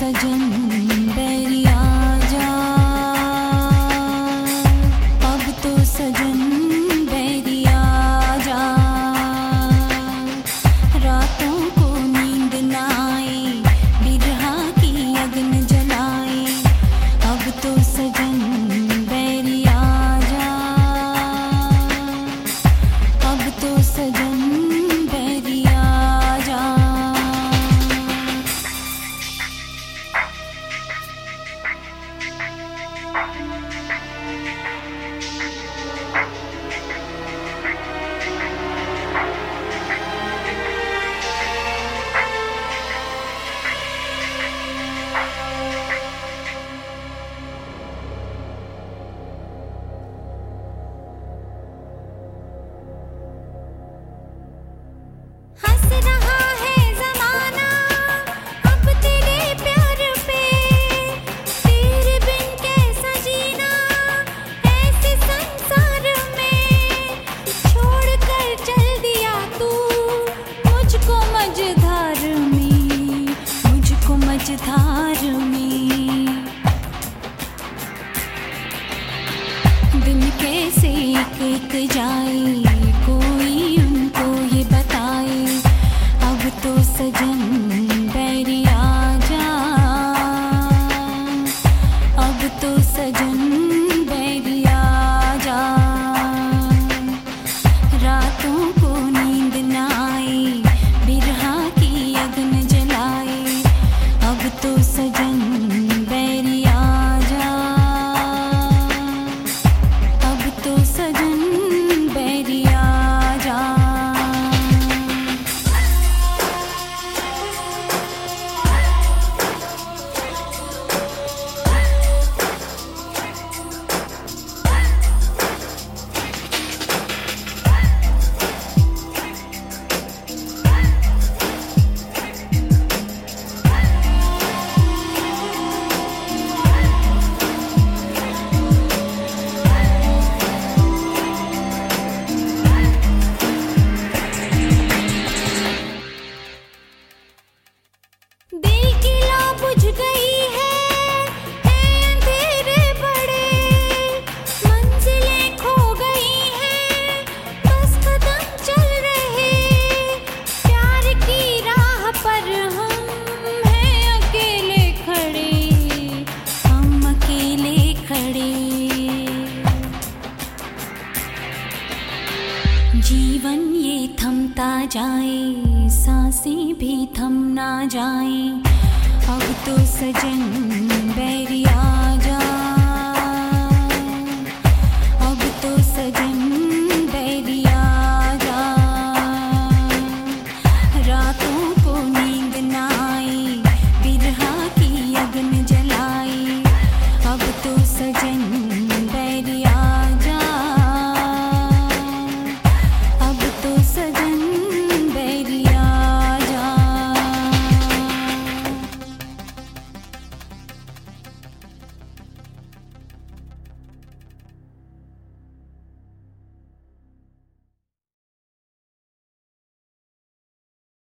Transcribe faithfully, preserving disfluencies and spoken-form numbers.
सजन बैरिया जा, अब तो सजन बैरिया जा। रातों को नींद न आए, बिरहा की अग्न जलाए, अब तो सजन बैरिया जा, अब तो सजन बैरिया जा। हंस रहा है ज़माना अब तेरे प्यार पे, तेरे बिन कैसा जीना ऐसे संसार में। छोड़ कर चल दिया तू मुझको मझधार में, मुझको मझधार में। दिन कैसे एक एक जाए, कोई उनको ये बताए, अब तो सजन बैरिया जा, अब तो सजन बैरिया जा। रातों को नींद न आए, बिरहा की अग्न जलाए, अब तो सजन बैरिया जा, अब तो सजन बैरिया जा। दिल की लौ बुझ गई है, है अंधेरे बड़े, मंजिलें खो गई हैं, बस कदम चल रहे। प्यार की राह पर हम हैं अकेले खड़े, हम अकेले खड़े। जीवन ये थमता जाए, सांसें भी थम ना जाए, अब तो सजन बैरिया